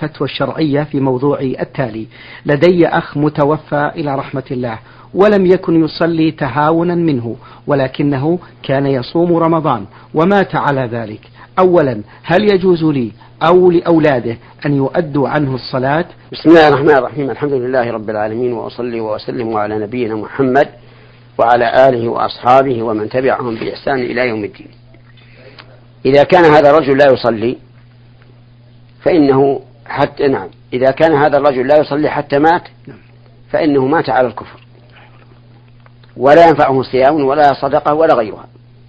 الفتوى الشرعية في موضوع التالي. لدي أخ متوفى إلى رحمة الله، ولم يكن يصلي تهاونا منه، ولكنه كان يصوم رمضان ومات على ذلك. أولا، هل يجوز لي أو لأولاده أن يؤدوا عنه الصلاة؟ بسم الله الرحمن الرحيم. الحمد لله رب العالمين، وأصلي وأسلم على نبينا محمد وعلى آله وأصحابه ومن تبعهم بإحسان إلى يوم الدين. إذا كان هذا الرجل لا يصلي فإنه إذا كان هذا الرجل لا يصلي حتى مات فإنه مات على الكفر، ولا ينفعه صيام ولا صدقة ولا غيرها،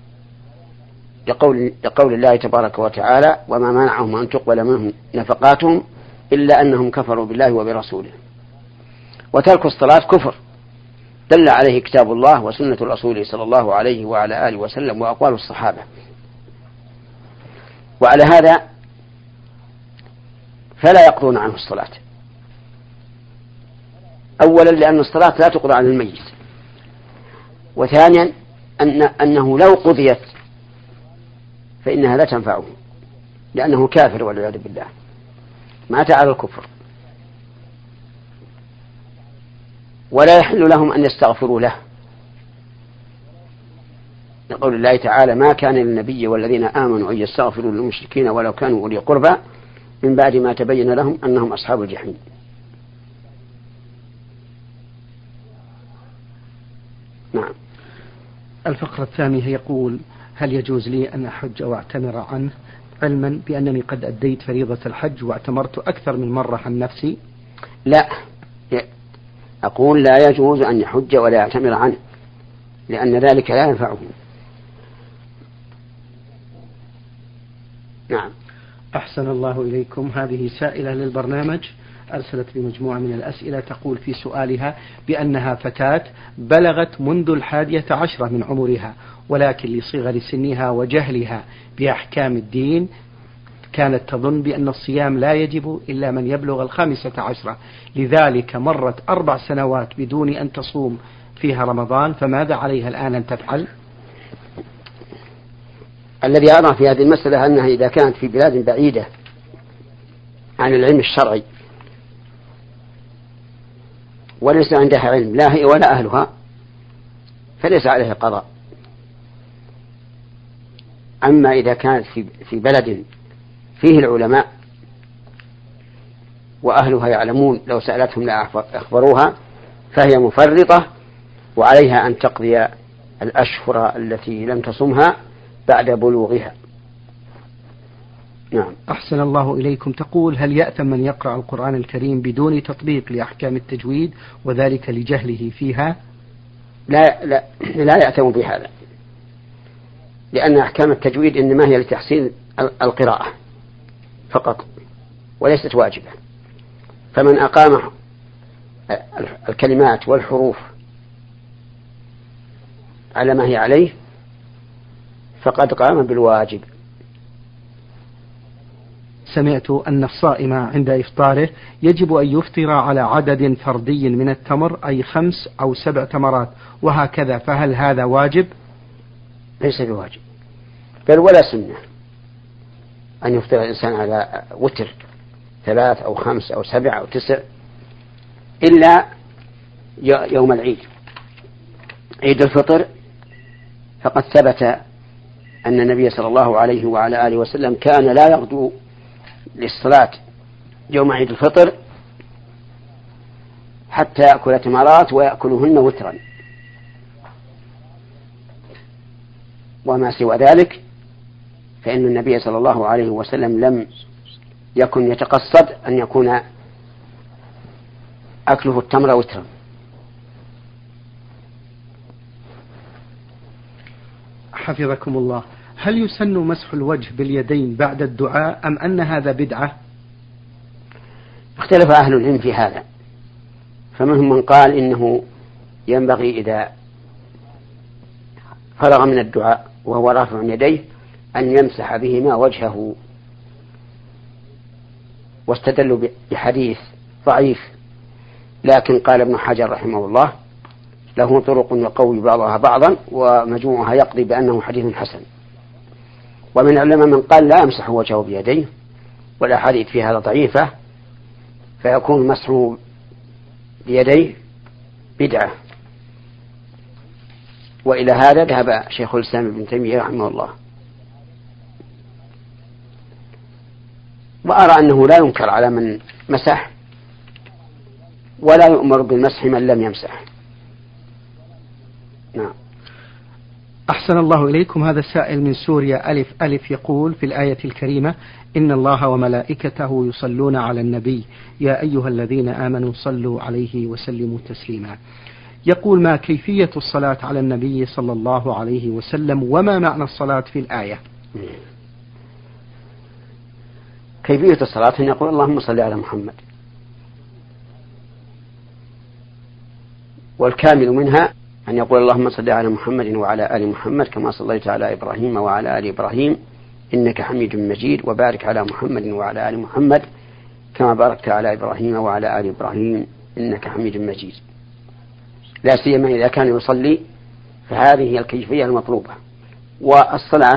لقول الله تبارك وتعالى: وما منعهم أن تقبل منهم نفقاتهم إلا أنهم كفروا بالله وبرسوله. وترك الصلاة كفر دل عليه كتاب الله وسنة الرسول صلى الله عليه وعلى آله وسلم وأقوال الصحابة. وعلى هذا فلا يقضون عنه الصلاة، أولا لأن الصلاة لا تقضى عن الميت، وثانيا أنه لو قضيت فإنها لا تنفعه، لأنه كافر والعياذ بالله، مات على الكفر. ولا يحل لهم أن يستغفروا له، لقول الله تعالى: ما كان للنبي والذين آمنوا أن يستغفروا للمشركين ولو كانوا أولي قربى من بعد ما تبين لهم أنهم أصحاب الجحيم. نعم. الفقرة الثانية يقول: هل يجوز لي أن أحج أو أعتمر عنه، علما بأنني قد أديت فريضة الحج واعتمرت أكثر من مرة عن نفسي؟ لا، أقول لا يجوز أن يحج ولا يعتمر عنه، لأن ذلك لا ينفعه. نعم. أحسن الله إليكم. هذه سائلة للبرنامج أرسلت بمجموعة من الأسئلة، تقول في سؤالها بأنها فتاة بلغت منذ 11 من عمرها، ولكن لصغر سنها وجهلها بأحكام الدين كانت تظن بأن الصيام لا يجب إلا من يبلغ 15، لذلك مرت 4 سنوات بدون أن تصوم فيها رمضان، فماذا عليها الآن أن تفعل؟ الذي أرى في هذه المسألة أنها إذا كانت في بلاد بعيدة عن العلم الشرعي وليس عندها علم لا هي ولا أهلها فليس عليها قضاء. أما إذا كانت في بلد فيه العلماء وأهلها يعلمون لو سألتهم لا أخبروها فهي مفرطة، وعليها أن تقضي الأشهر التي لم تصمها بعد بلوغها. نعم. أحسن الله إليكم. تقول: هل يأثم من يقرأ القرآن الكريم بدون تطبيق لأحكام التجويد وذلك لجهله فيها؟ لا يأثم بهذا، لأن أحكام التجويد إنما هي لتحسين القراءة فقط وليست واجبة. فمن أقام الكلمات والحروف على ما هي عليه فقد قام بالواجب. سمعت أن الصائم عند إفطاره يجب أن يفطر على عدد فردي من التمر، أي 5 أو 7 تمرات وهكذا، فهل هذا واجب؟ ليس بواجب، بل ولا سنة أن يفطر الإنسان على وتر 3 أو 5 أو 7 أو 9 إلا يوم العيد، عيد الفطر، فقد ثبت أن النبي صلى الله عليه وعلى آله وسلم كان لا يغدو للصلاة يوم عيد الفطر حتى يأكل تمرات ويأكلهن وترا، وما سوى ذلك فإن النبي صلى الله عليه وسلم لم يكن يتقصد أن يكون أكله التمر وترا. حفظكم الله. هل يسن مسح الوجه باليدين بعد الدعاء أم أن هذا بدعة؟ اختلف أهل العلم في هذا، فمنهم من قال إنه ينبغي إذا فرغ من الدعاء وهو رافع يديه أن يمسح بهما وجهه، واستدلوا بحديث ضعيف، لكن قال ابن حجر رحمه الله له طرق يقوي بعضها بعضا ومجموعها يقضي بأنه حديث حسن. ومن العلماء من قال لا يمسح وجهه بيديه، والأحاديث في هذا ضعيفة فيكون مسحه بيديه بدعة. وإلى هذا ذهب شيخ الإسلام ابن تيمية رحمه الله. وأرى أنه لا ينكر على من مسح ولا يؤمر بالمسح من لم يمسح. نعم. أحسن الله إليكم. هذا السائل من سوريا ألف يقول في الآية الكريمة: إن الله وملائكته يصلون على النبي يا أيها الذين آمنوا صلوا عليه وسلموا تسليما. يقول: ما كيفية الصلاة على النبي صلى الله عليه وسلم وما معنى الصلاة في الآية؟ كيفية الصلاة أن يقول اللهم صل على محمد، والكامل منها أن يقول اللهم صل على محمد وعلى آل محمد كما صليت على إبراهيم وعلى آل إبراهيم إنك حميد مجيد، وبارك على محمد وعلى آل محمد كما باركت على إبراهيم وعلى آل إبراهيم إنك حميد مجيد. لا سيما إذا كان يصلي، فهذه هي الكيفية المطلوبة. والصلاة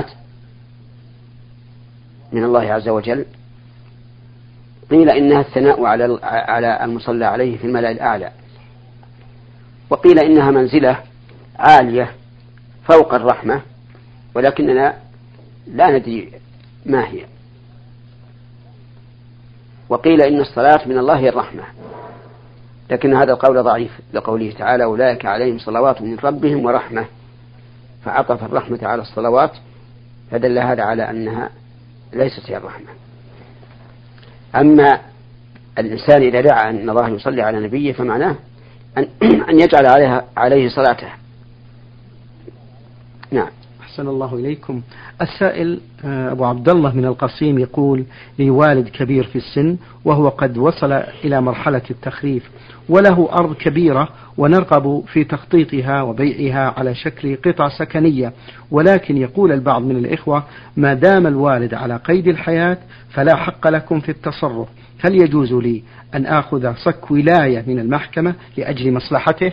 من الله عز وجل قيل إنها الثناء على المصلى عليه في الملأ الأعلى، وقيل إنها منزلة عالية فوق الرحمة، ولكننا لا ندري ما هي. وقيل إن الصلاة من الله هي الرحمة، لكن هذا القول ضعيف لقوله تعالى أولئك عليهم صلوات من ربهم ورحمة، فعطف الرحمة على الصلوات، فدل هذا على أنها ليست هي الرحمة. أما الإنسان إذا دعا أن الله يصلي على نبيه فمعناه أن يجعل عليه صلاته. نعم. أحسن الله إليكم. السائل أبو عبد الله من القصيم يقول: لي والد كبير في السن وهو قد وصل إلى مرحلة التخريف، وله أرض كبيرة ونرغب في تخطيطها وبيعها على شكل قطع سكنية، ولكن يقول البعض من الإخوة: ما دام الوالد على قيد الحياة فلا حق لكم في التصرف، هل يجوز لي أن آخذ صك ولاية من المحكمة لأجل مصلحته؟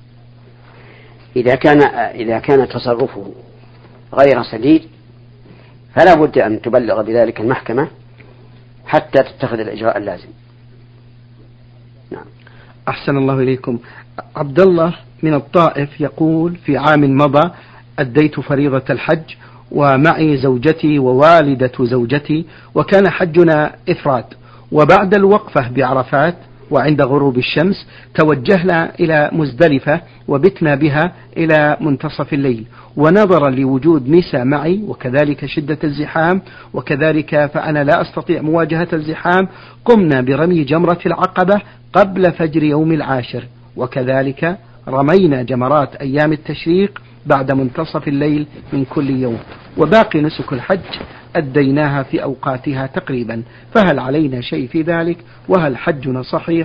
إذا كان تصرفه غير سديد فلا بد أن تبلغ بذلك المحكمة حتى تتخذ الإجراء اللازم. نعم. أحسن الله إليكم. عبد الله من الطائف يقول: في عام مضى أديت فريضة الحج ومعي زوجتي ووالدة زوجتي، وكان حجنا إفراد، وبعد الوقفة بعرفات وعند غروب الشمس توجهنا إلى مزدلفة وبتنا بها إلى منتصف الليل، ونظرا لوجود نساء معي وكذلك شدة الزحام وكذلك فأنا لا أستطيع مواجهة الزحام، قمنا برمي جمرة العقبة قبل فجر يوم العاشر، وكذلك رمينا جمرات أيام التشريق بعد منتصف الليل من كل يوم، وباقي نسك الحج أديناها في أوقاتها تقريبا، فهل علينا شيء في ذلك؟ وهل حجنا صحيح؟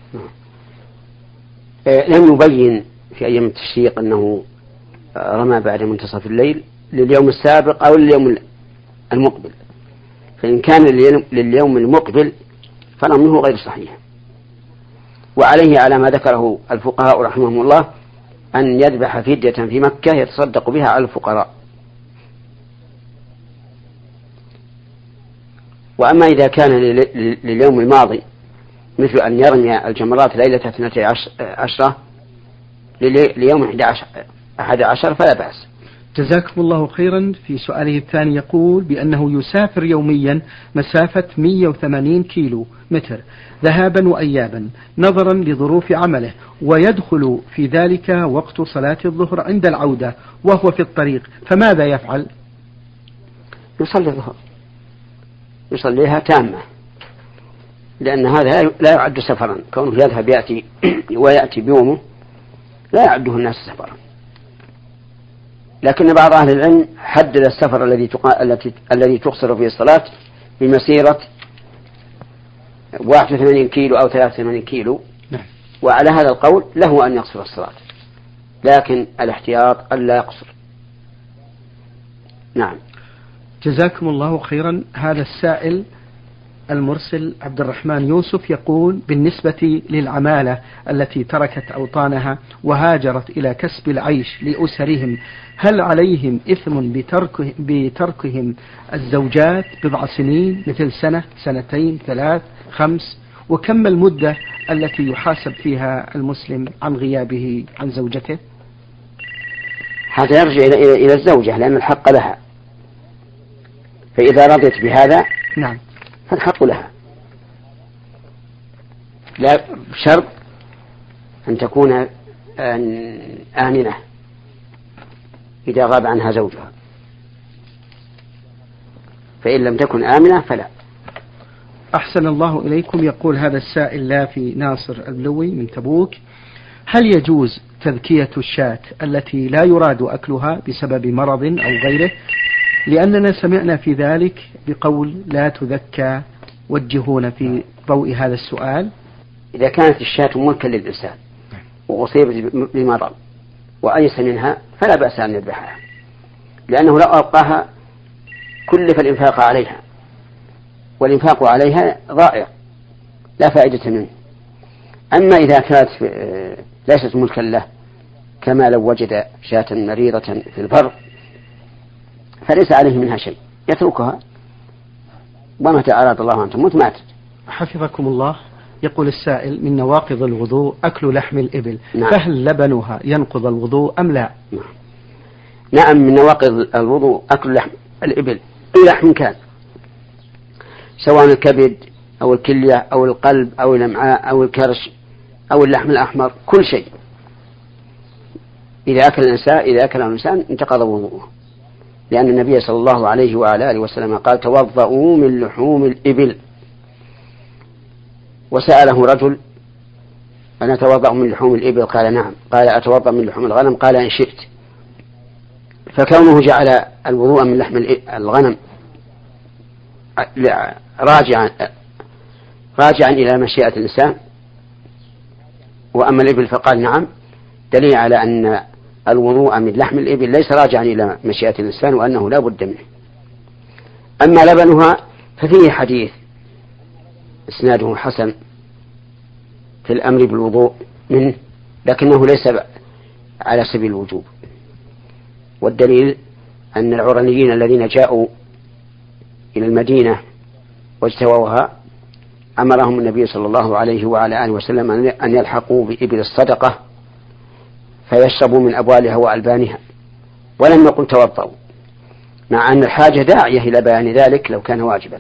لم يبين في أيام التشريق أنه رمى بعد منتصف الليل لليوم السابق أو لليوم المقبل، فإن كان لليوم المقبل فرميه غير صحيح، وعليه على ما ذكره الفقهاء رحمهم الله أن يذبح فدية في مكة يتصدق بها على الفقراء. وأما إذا كان لليوم الماضي مثل أن يرمي الجمرات ليلة 12 ليوم 11 فلا بأس. جزاكم الله خيرا. في سؤاله الثاني يقول بأنه يسافر يوميا مسافة 180 كيلو متر ذهابا وأيابا نظرا لظروف عمله، ويدخل في ذلك وقت صلاة الظهر عند العودة وهو في الطريق، فماذا يفعل؟ يصلي الظهر، يصليها تامة، لأن هذا لا يعد سفرا، كونه يذهب ويأتي بيومه لا يعده الناس سفرا. لكن بعض أهل العلم حدد السفر الذي تقصر فيه الصلاة بمسيرة 81 كيلو أو 83 كيلو، وعلى هذا القول له أن يقصر الصلاة، لكن الاحتياط ألا يقصر. نعم. جزاكم الله خيرا. هذا السائل المرسل عبد الرحمن يوسف يقول: بالنسبة للعمالة التي تركت أوطانها وهاجرت إلى كسب العيش لأسرهم، هل عليهم إثم بتركهم الزوجات بضع سنين مثل سنة، سنتين، 3، 5، وكم المدة التي يحاسب فيها المسلم عن غيابه عن زوجته؟ هذا يرجع إلى الزوجة لأن الحق لها، فإذا رضيت بهذا نعم فالحق لها، لا بشرط أن تكون آمنة إذا غاب عنها زوجها، فإن لم تكن آمنة فلا. أحسن الله إليكم. يقول هذا السائل لا في ناصر البلوي من تبوك: هل يجوز تذكية الشاة التي لا يراد أكلها بسبب مرض أو غيره؟ لأننا سمعنا في ذلك بقول لا تذكى، وجهونا في ضوء هذا السؤال. إذا كانت الشاة ملكا للإنسان وأصيبت بمرض وأيس منها فلا بأس أن يذبحها، لأنه لو أبقاها كلف الإنفاق عليها، والإنفاق عليها ضائع لا فائدة منه. أما إذا كانت ليست ملكا له كما لو وجد شاة مريضة في البر فليس عليه منها شيء، يتركها ومتى أراد الله أن تموت ماتت. حفظكم الله. يقول السائل: من نواقض الوضوء أكل لحم الإبل، نعم. فهل لبنها ينقض الوضوء أم لا؟ نعم، من نواقض الوضوء أكل لحم الإبل، أي لحم كان، سواء الكبد أو الكلية أو القلب أو الأمعاء أو الكرش أو اللحم الأحمر، كل شيء إذا أكل الإنسان انتقض وضوءه، لأن النبي صلى الله عليه وعلى آله وسلم قال: توضؤوا من لحوم الإبل. وسأله رجل: أنا أتوضأ من لحوم الإبل؟ قال: نعم. قال: أتوضأ من لحوم الغنم؟ قال: إن شئت. فكونه جعل الوضوء من لحم الغنم راجعا إلى مشيئة الإنسان، وأما الإبل فقال نعم، دليل على أن الوضوء من لحم الإبل ليس راجعا إلى مشيئة الإنسان وأنه لا بد منه. أما لبنها ففيه حديث إسناده حسن في الأمر بالوضوء منه، لكنه ليس على سبيل الوجوب، والدليل أن العرنيين الذين جاءوا إلى المدينة واجتووها أمرهم النبي صلى الله عليه وعلى آله وسلم أن يلحقوا بإبل الصدقة فيشربوا من أبوالها وألبانها، ولم يقل توضؤوا، مع أن الحاجة داعية إلى بيان ذلك لو كان واجبا.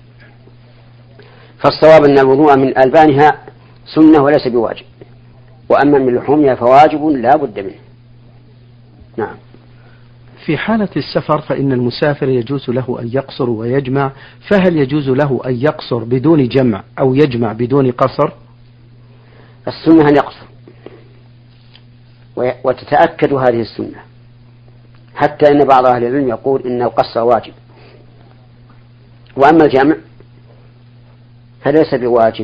فالصواب أن الوضوء من ألبانها سنة وليس بواجب، وأما من لحومها فواجب لا بد منه. نعم. في حالة السفر فإن المسافر يجوز له أن يقصر ويجمع، فهل يجوز له أن يقصر بدون جمع أو يجمع بدون قصر؟ السنة أن يقصر، وتتأكد هذه السنة، حتى إن بعض أهل العلم يقول إن القصر واجب، وأما الجمع فليس بواجب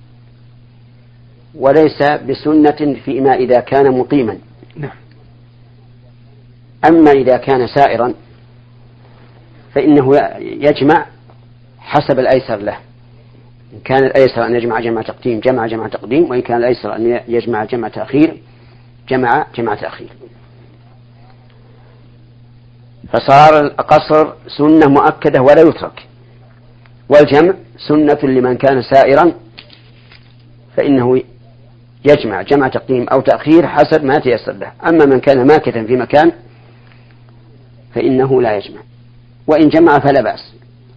وليس بسنة فيما إذا كان مقيما. نعم. أما إذا كان سائرا فإنه يجمع حسب الأيسر له، إن كان الأيسر أن يجمع جمع تقديم جمع جمع تقديم، وإن كان الأيسر أن يجمع جمع تأخير جمع جمع تأخير. فصار القصر سنة مؤكدة ولا يترك، والجمع سنة لمن كان سائرا فإنه يجمع جمع تقديم أو تأخير حسب ما تيسر له. أما من كان ماكثا في مكان فإنه لا يجمع، وإن جمع فلا بأس.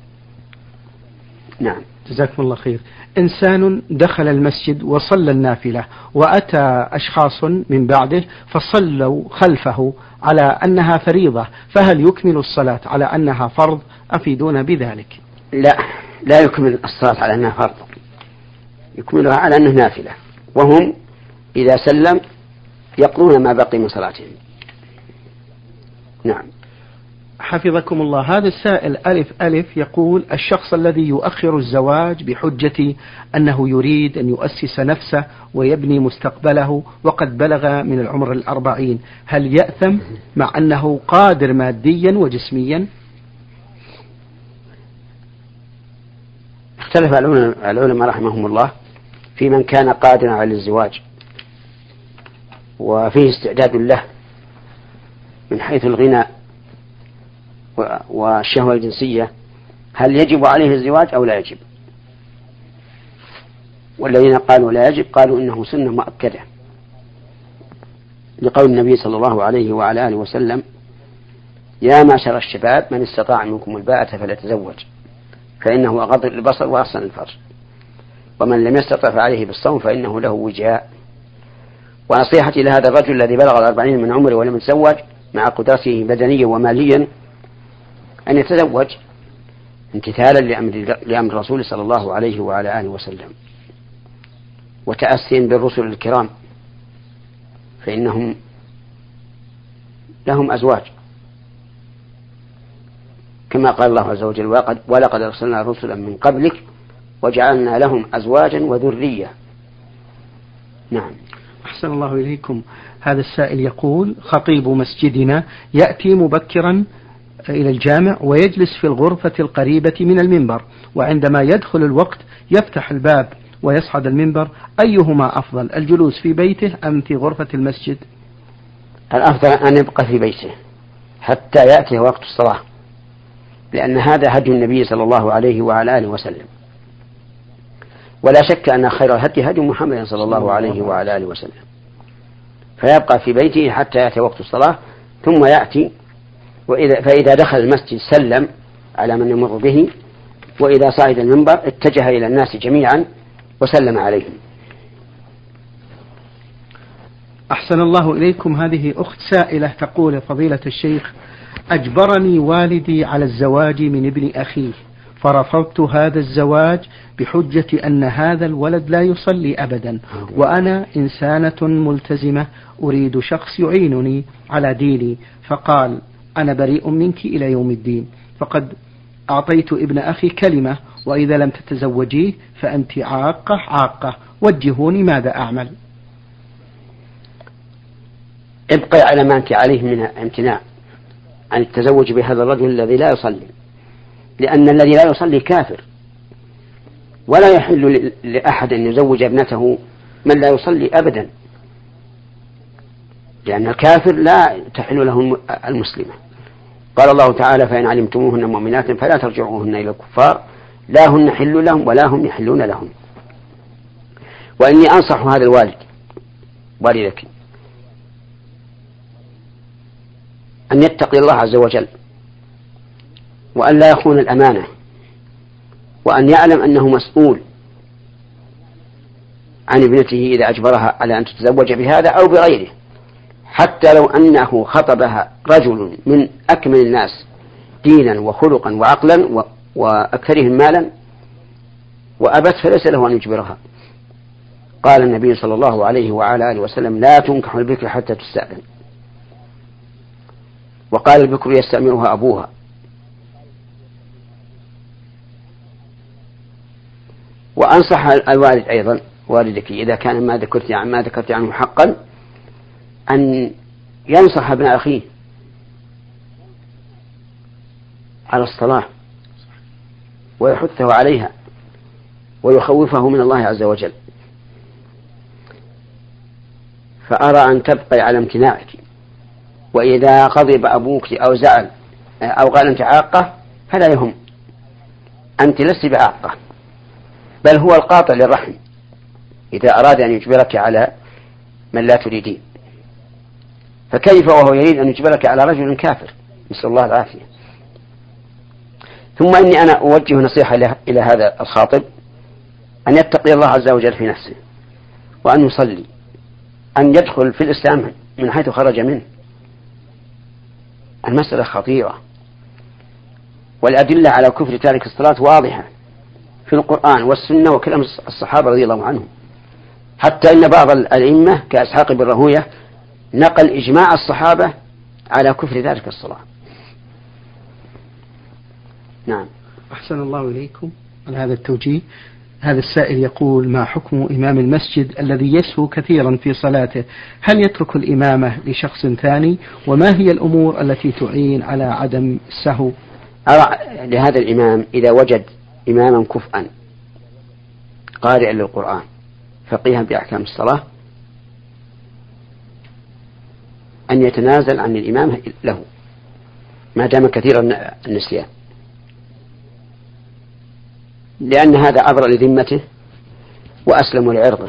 نعم. جزاكم الله خير. إنسان دخل المسجد وصلى النافلة وأتى أشخاص من بعده فصلوا خلفه على أنها فريضة، فهل يكمل الصلاة على أنها فرض؟ أفيدونا بذلك. لا يكمل الصلاة على أنها فرض، يكملها على أنها نافلة، وهم إذا سلم يقضون ما بقي من صلاتهم. نعم. حفظكم الله. هذا السائل ألف يقول: الشخص الذي يؤخر الزواج بحجة أنه يريد أن يؤسس نفسه ويبني مستقبله وقد بلغ من العمر 40، هل يأثم مع أنه قادر ماديا وجسميا؟ اختلف العلماء رحمهم الله في من كان قادرا على الزواج وفيه استعداد له من حيث الغنى والشهوة الجنسية، هل يجب عليه الزواج أو لا يجب؟ والذين قالوا لا يجب قالوا إنه سنة مؤكدة، لقول النبي صلى الله عليه وعلى آله وسلم: يا معشر الشباب من استطاع منكم الباءة فليتزوج فإنه أغض للبصر وأحسن الفرج، ومن لم يستطع فعليه بالصوم فإنه له وجاء. ونصيحتي لهذا الرجل الذي بلغ 40 من عمره ولم يتزوج مع قدرته بدنيا وماليا أن يتزوج امتثالا لأمر الرسول صلى الله عليه وعلى آله وسلم، وتأسيا بالرسل الكرام، فإنهم لهم أزواج كما قال الله عز وجل: ولقد أرسلنا رسلا من قبلك وجعلنا لهم أزواجا وذرية. نعم. أحسن الله إليكم. هذا السائل يقول: خطيب مسجدنا يأتي مبكرا إلى الجامع ويجلس في الغرفة القريبة من المنبر، وعندما يدخل الوقت يفتح الباب ويصعد المنبر، أيهما أفضل، الجلوس في بيته أم في غرفة المسجد؟ الأفضل أن يبقى في بيته حتى يأتي وقت الصلاة، لأن هذا هدي النبي صلى الله عليه وعلى آله وسلم، ولا شك أن خير الهدي هدي محمد صلى الله عليه وعلى آله وسلم، فيبقى في بيته حتى يأتي وقت الصلاة ثم يأتي، فإذا دخل المسجد سلم على من يمر به، وإذا صعد المنبر اتجه إلى الناس جميعا وسلم عليهم. أحسن الله إليكم. هذه أخت سائلة تقول: فضيلة الشيخ، أجبرني والدي على الزواج من ابن أخيه، فرفضت هذا الزواج بحجة أن هذا الولد لا يصلي أبدا، وأنا إنسانة ملتزمة أريد شخص يعينني على ديني، فقال: أنا بريء منك إلى يوم الدين، فقد أعطيت ابن أخي كلمة: وإذا لم تتزوجيه فأنت عاقة، وجهوني ماذا أعمل؟ ابقي على ما أنت عليه من امتناع عن التزوج بهذا الرجل الذي لا يصلي، لأن الذي لا يصلي كافر، ولا يحل لأحد أن يزوج ابنته من لا يصلي أبدا، لأن الكافر لا تحل له المسلمة. قال الله تعالى: فإن علمتموهن مؤمنات فلا ترجعوهن إلى الكفار لا هن حل لهم ولا هم يحلون لهم. وإني أنصح هذا الوالد والدك أن يتقي الله عز وجل، وأن لا يخون الأمانة، وأن يعلم أنه مسؤول عن ابنته إذا أجبرها على أن تتزوج بهذا أو بغيره، حتى لو أنه خطبها رجل من أكمل الناس دينا وخلقا وعقلا وأكثرهم مالا وأبت، فليس له أن يجبرها. قال النبي صلى الله عليه وعلى آله وسلم: لا تنكح البكر حتى تستأذن. وقال: البكر يستأمرها أبوها. وأنصح الوالد أيضا والدك إذا كان ما ذكرت عنه حقا أن ينصح ابن أخيه على الصلاة ويحثه عليها ويخوفه من الله عز وجل. فأرى أن تبقي على امتناعك، وإذا غضب أبوك أو زعل أو قال أنت عاقة فلا يهم، أنت لست بعاقة، بل هو القاطع للرحم إذا أراد أن يجبرك على من لا تريدين، فكيف وهو يريد أن يجبرك على رجل كافر، نسأل الله العافية. ثم إني أنا أوجه نصيحة إلى هذا الخاطب أن يتقي الله عز وجل في نفسه، وأن يصلي، أن يدخل في الإسلام من حيث خرج منه. المسألة خطيرة، والأدلة على كفر تارك الصلاة واضحة في القرآن والسنة وكلام الصحابة رضي الله عنهم، حتى إن بعض الأئمة كإسحاق بن راهويه نقل إجماع الصحابة على كفر تارك الصلاة. نعم. أحسن الله إليكم على هذا التوجيه. هذا السائل يقول: ما حكم إمام المسجد الذي يسهو كثيرا في صلاته؟ هل يترك الإمامة لشخص ثاني؟ وما هي الأمور التي تعين على عدم السهو؟ لهذا الإمام إذا وجد إماما كفءا قارئا للقرآن فقيها بأحكام الصلاة أن يتنازل عن الإمامة له ما دام كثير النسيان، لأن هذا أبرأ لذمته وأسلم لعرضه.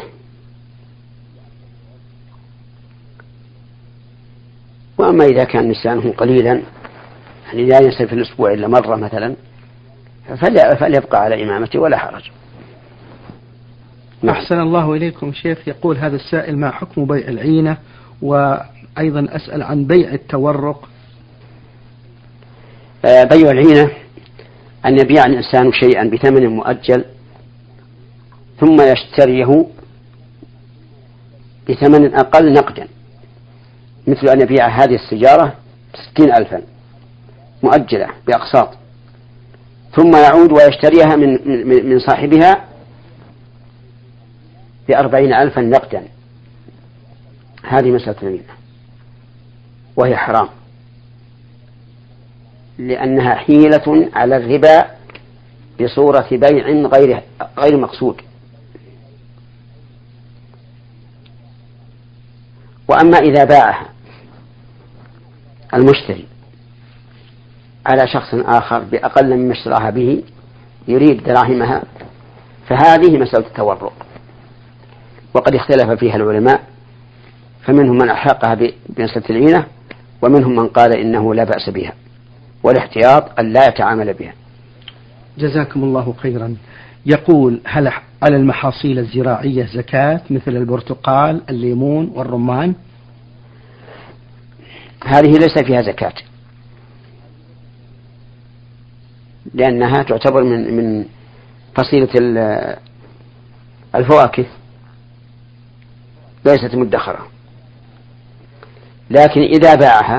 وأما إذا كان نسيانه قليلا، يعني لا ينسى في الأسبوع إلا مرة مثلا، فليبقى على إمامته ولا حرج. أحسن الله إليكم شيخ. يقول هذا السائل: ما حكم بيع العينة؟ وأيضا أسأل عن بيع التورق. بيع العينة أن يبيع الإنسان شيئا بثمن مؤجل ثم يشتريه بثمن أقل نقدا، مثل أن يبيع هذه السيارة 60,000 مؤجلة بأقساط، ثم يعود ويشتريها من صاحبها ب40,000 نقدا. هذه مسألة العينة، وهي حرام، لأنها حيلة على الربا بصورة بيع غير مقصود. وأما إذا باعها المشتري على شخص آخر بأقل مما اشتراها به يريد دراهمها، فهذه مسألة التورق، وقد اختلف فيها العلماء، فمنهم من ألحقها بمسألة العينة، ومنهم من قال إنه لا بأس بها، والاحتياط أن لا يتعامل بها. جزاكم الله خيرا. يقول: هل على المحاصيل الزراعية زكاة مثل البرتقال، الليمون والرمان؟ هذه ليس فيها زكاة، لأنها تعتبر من فصيلة الفواكه، ليست مدخرة. لكن إذا باعها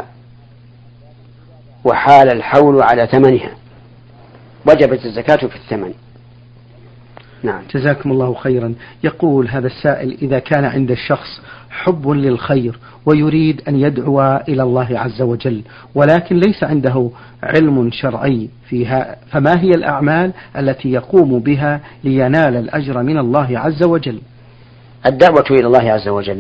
وحال الحول على ثمنها وجبت الزكاة في الثمن. نعم. جزاكم الله خيرا. يقول هذا السائل: إذا كان عند الشخص حب للخير ويريد أن يدعو إلى الله عز وجل، ولكن ليس عنده علم شرعي فيها، فما هي الأعمال التي يقوم بها لينال الأجر من الله عز وجل؟ الدعوة إلى الله عز وجل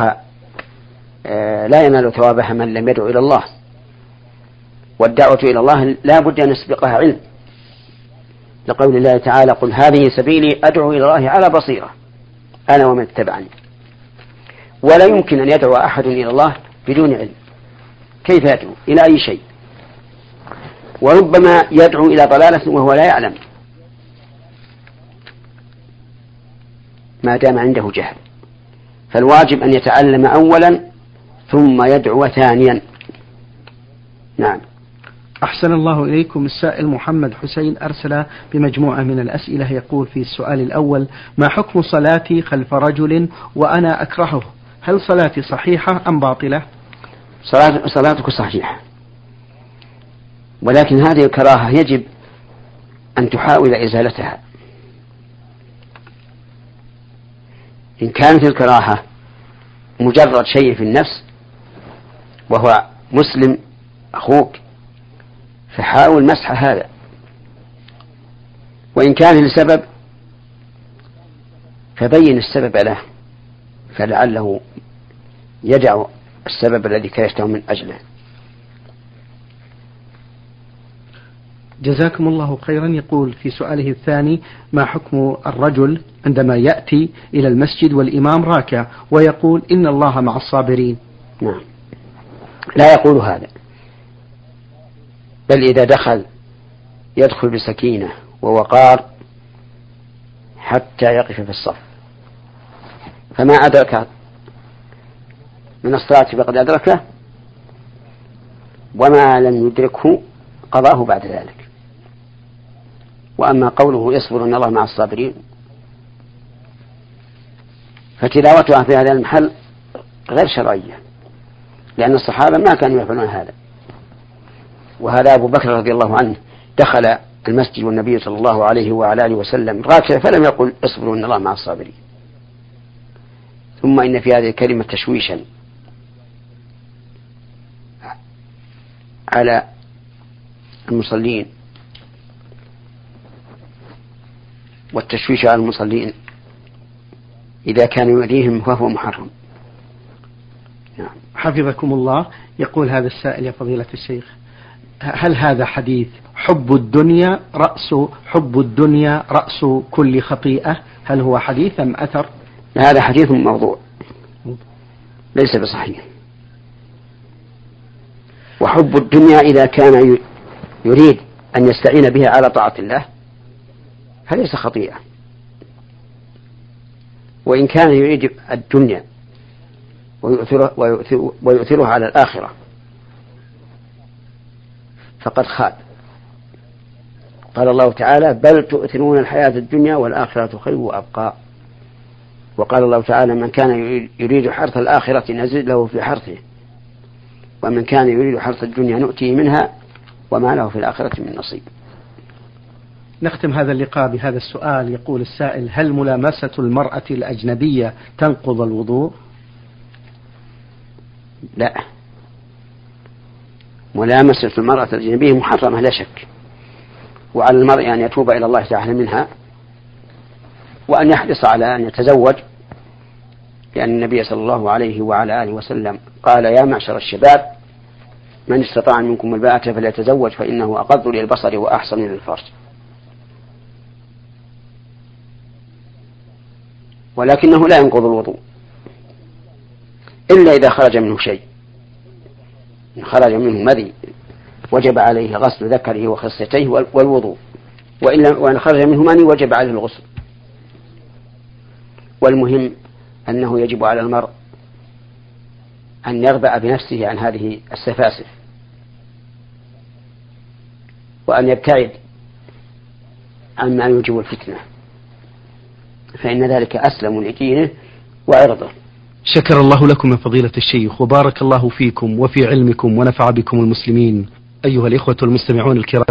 لا ينال ثوابها من لم يدعو إلى الله، والدعوة إلى الله لا بد أن يسبقها علم، لقول الله تعالى: قل هذه سبيلي أدعو إلى الله على بصيرة أنا ومن اتبعني. ولا يمكن أن يدعو أحد إلى الله بدون علم. كيف يدعو إلى أي شيء؟ وربما يدعو إلى ضلالة وهو لا يعلم، ما دام عنده جهل. فالواجب أن يتعلم أولا ثم يدعو ثانيا. نعم. أحسن الله إليكم. السائل محمد حسين أرسل بمجموعة من الأسئلة. يقول في السؤال الأول: ما حكم صلاتي خلف رجل وأنا أكرهه؟ هل صلاتي صحيحة أم باطلة؟ صلاتك صحيحة، ولكن هذه الكراهة يجب أن تحاول إزالتها. إن كانت الكراهة مجرد شيء في النفس وهو مسلم أخوك، فحاول مسح هذا. وإن كان لسبب فبين السبب له، فلعله يدع السبب الذي كرهته من أجله. جزاكم الله خيرا. يقول في سؤاله الثاني: ما حكم الرجل عندما يأتي إلى المسجد والإمام راكع ويقول إن الله مع الصابرين؟ نعم، لا يقول هذا، بل إذا دخل يدخل بسكينة ووقار حتى يقف في الصف، فما أدرك من الصلاة فقد أدركه، وما لم يدركه قضاه بعد ذلك. وأما قوله يصبر أن الله مع الصابرين، فتلاوتها في هذا المحل غير شرعية، لأن الصحابة ما كانوا يفعلون هذا. وهذا أبو بكر رضي الله عنه دخل المسجد والنبي صلى الله عليه وعلى آله وسلم راكع فلم يقل اصبروا أن الله مع الصابرين. ثم إن في هذه الكلمة تشويشا على المصلين، والتشويش على المصلين إذا كان يؤذيهم فهو محرم. نعم. حفظكم الله. يقول هذا السائل: يا فضيلة الشيخ، هل هذا حديث حب الدنيا رأس كل خطيئة، هل هو حديث أم أثر؟ هذا حديث موضوع ليس بصحيح. وحب الدنيا إذا كان يريد أن يستعين بها على طاعة الله فليس خطيئة، وإن كان يريد الدنيا ويؤثرها على الآخرة فقد خاب. قال الله تعالى: بل تؤثرون الحياة الدنيا والآخرة خير وأبقى. وقال الله تعالى: من كان يريد حرث الآخرة نزد له في حرثه، ومن كان يريد حرث الدنيا نؤتيه منها وما له في الآخرة من نصيب. نختم هذا اللقاء بهذا السؤال. يقول السائل: هل ملامسة المرأة الأجنبية تنقض الوضوء؟ لا، ملامسة المرأة الأجنبية محرمة لا شك، وعلى المرء أن يتوب إلى الله تعالى منها وأن يحرص على أن يتزوج، لأن النبي صلى الله عليه وعلى آله وسلم قال: يا معشر الشباب من استطاع منكم الباءة فليتزوج فإنه أغض للبصر وأحسن للفرج. ولكنه لا ينقض الوضوء إلا إذا خرج منه شيء، إن خرج منه مذي وجب عليه غسل ذكره وخصيتيه والوضوء، وإن خرج منه مني وجب عليه الغسل. والمهم أنه يجب على المرء أن يربع بنفسه عن هذه السفاسف، وأن يبتعد عما يوجب الفتنة، فإن ذلك أسلم لدينه وعرضه. شكر الله لكم يا فضيلة الشيخ، وبارك الله فيكم وفي علمكم ونفع بكم المسلمين. أيها الإخوة المستمعون الكرام.